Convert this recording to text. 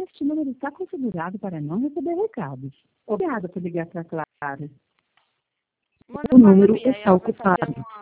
Este número está configurado para não receber recados. Obrigada por ligar para a Clara. Manda O para a número Bia, aí está ela vai fazer ocupado.